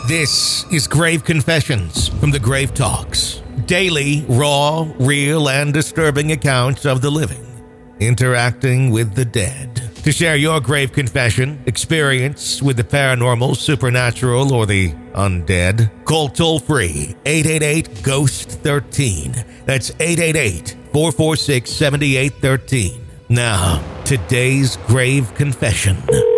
This is Grave Confessions from the Grave Talks. Daily, raw, real, and disturbing accounts of the living interacting with the dead. To share your grave confession, experience with the paranormal, supernatural, or the undead, call toll-free 888-GHOST-13. That's 888-446-7813. Now, today's grave confession.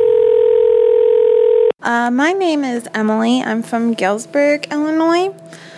My name is Emily. I'm from Galesburg, Illinois.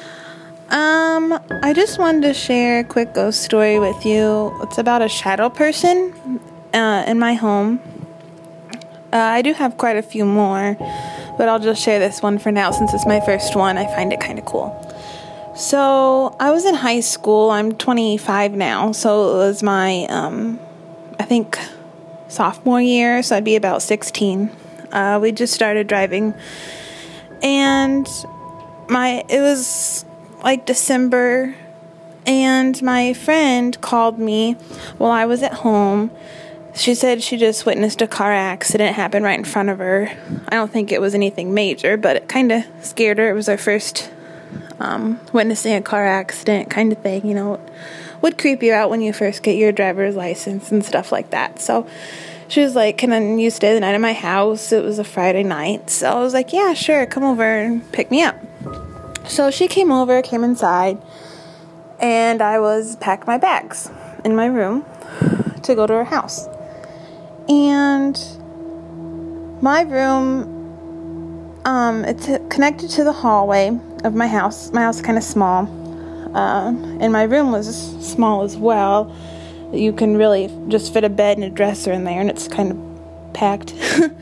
I just wanted to share a quick ghost story with you. It's about a shadow person in my home. I do have quite a few more, but I'll just share this one for now since it's my first one. I find it kind of cool. So I was in high school. I'm 25 now, so it was my, I think, sophomore year, so I'd be about 16. We just started driving, and it was like December, and my friend called me while I was at home. She said she just witnessed a car accident happen right in front of her. I don't think it was anything major, but it kind of scared her. It was her first witnessing a car accident kind of thing, you know. It would creep you out when you first get your driver's license and stuff like that. So she was like, can you stay the night at my house? It was a Friday night. So I was like, yeah, sure, come over and pick me up. So she came inside, and I was packed my bags in my room to go to her house. And my room, it's connected to the hallway of my house. My house is kind of small, and my room was small as well. You can really just fit a bed and a dresser in there, and it's kind of packed.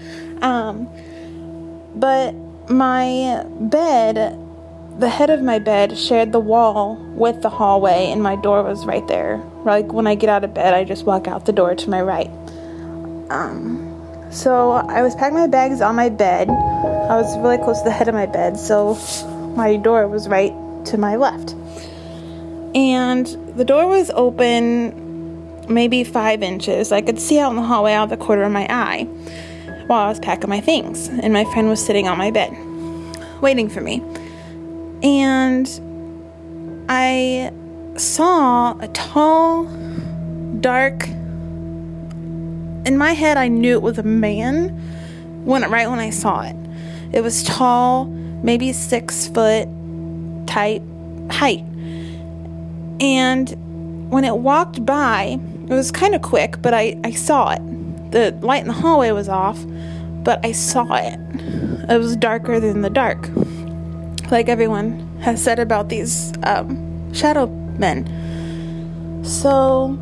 But my bed, the head of my bed shared the wall with the hallway, and my door was right there. Like when I get out of bed, I just walk out the door to my right. So I was packing my bags on my bed. I was really close to the head of my bed, so my door was right to my left. And the door was open maybe 5 inches. I could see out in the hallway out of the corner of my eye while I was packing my things. And my friend was sitting on my bed waiting for me. And I saw a tall, dark, in my head I knew it was a man right when I saw it. It was tall, maybe 6 foot type height. And when it walked by, it was kind of quick, but I saw it. The light in the hallway was off, but I saw it. It was darker than the dark. Like everyone has said about these shadow men. So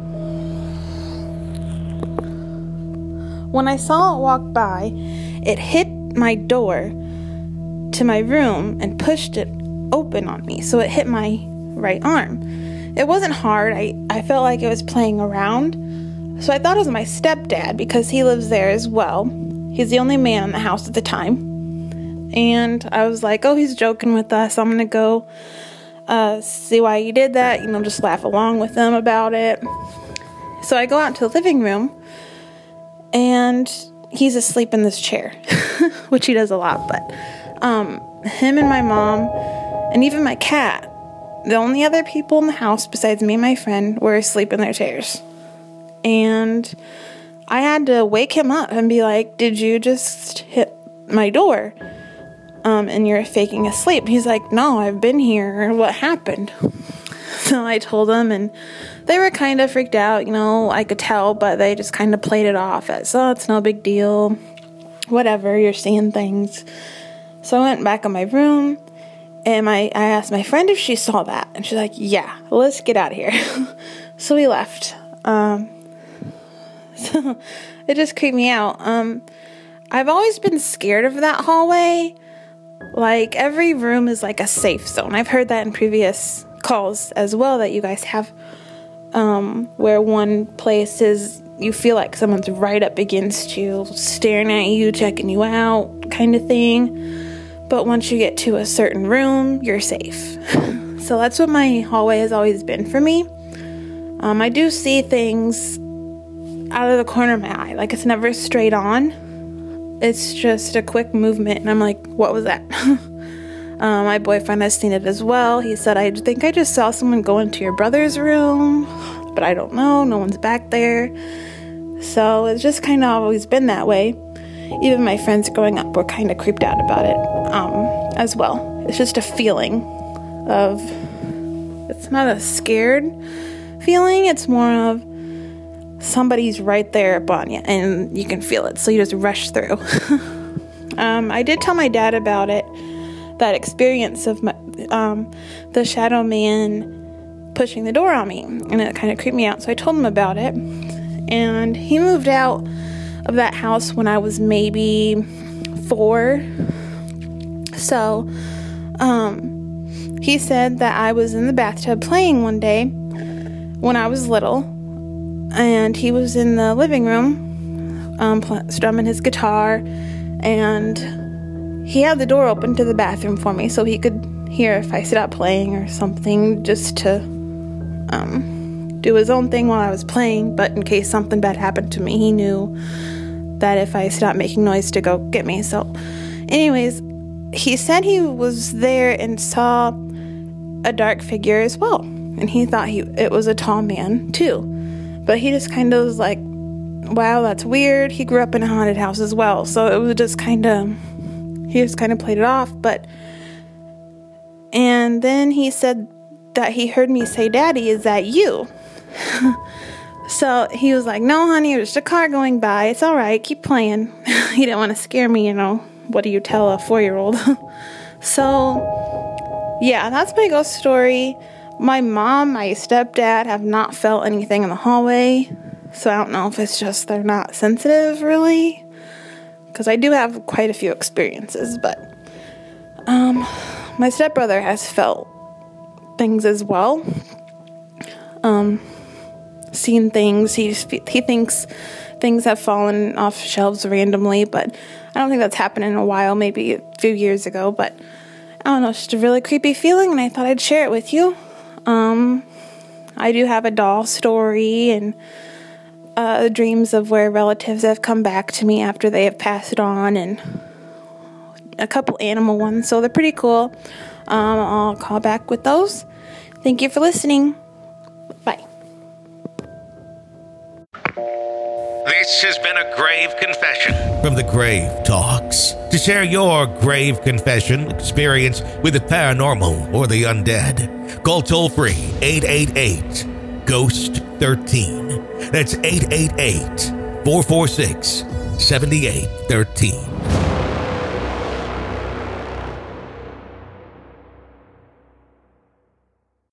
when I saw it walk by, it hit my door to my room and pushed it open on me. So it hit my right arm. It wasn't hard. I felt like it was playing around. So I thought it was my stepdad because he lives there as well. He's the only man in the house at the time. And I was like, oh, he's joking with us. I'm going to go see why he did that. You know, just laugh along with him about it. So I go out to the living room, and he's asleep in this chair, which he does a lot. But him and my mom and even my cat, the only other people in the house besides me and my friend, were asleep in their chairs. And I had to wake him up and be like, did you just hit my door? And you're faking asleep. He's like, no, I've been here. What happened? So I told them, and they were kind of freaked out, you know, I could tell, but they just kind of played it off as, oh, it's no big deal. Whatever, you're seeing things. So I went back in my room, and I asked my friend if she saw that, and she's like, yeah, let's get out of here. So we left. So it just creeped me out. I've always been scared of that hallway. Like, every room is like a safe zone. I've heard that in previous calls as well that you guys have, where one place is, you feel like someone's right up against you, staring at you, checking you out, kind of thing. But once you get to a certain room, you're safe. So that's what my hallway has always been for me. I do see things out of the corner of my eye. Like, it's never straight on. It's just a quick movement, and I'm like, what was that? My boyfriend has seen it as well. He said, I think I just saw someone go into your brother's room, but I don't know. No one's back there. So it's just kind of always been that way. Even my friends growing up were kind of creeped out about it as well. It's just a feeling of, it's not a scared feeling. It's more of somebody's right there upon you and you can feel it. So you just rush through. I did tell my dad about it, that experience of the shadow man pushing the door on me, and it kind of creeped me out. So I told him about it, and he moved out of that house when I was maybe 4. So he said that I was in the bathtub playing one day when I was little, and he was in the living room strumming his guitar, and he had the door open to the bathroom for me so he could hear if I stopped playing or something, just to do his own thing while I was playing. But in case something bad happened to me, he knew that if I stopped making noise to go get me. So anyways, he said he was there and saw a dark figure as well, and he thought it was a tall man too. But he just kind of was like, wow, that's weird. He grew up in a haunted house as well, so it was just kind of, he just kind of played it off. And then he said that he heard me say, Daddy, is that you? So he was like, no, honey, it was just a car going by. It's all right. Keep playing. He didn't want to scare me, What do you tell a 4-year-old? So, yeah, that's my ghost story. My mom, my stepdad have not felt anything in the hallway. So I don't know if it's just they're not sensitive, really. Because I do have quite a few experiences, but my stepbrother has felt things as well. Seen things. He thinks things have fallen off shelves randomly, but I don't think that's happened in a while, maybe a few years ago. But I don't know, it's just a really creepy feeling, and I thought I'd share it with you. I do have a doll story and dreams of where relatives have come back to me after they have passed on, and a couple animal ones, so they're pretty cool. I'll call back with those. Thank you for listening. Bye. This has been a grave confession from the Grave Talks. To share your grave confession experience with the paranormal or the undead, call toll-free 888-GHOST-13. That's 888-446-7813.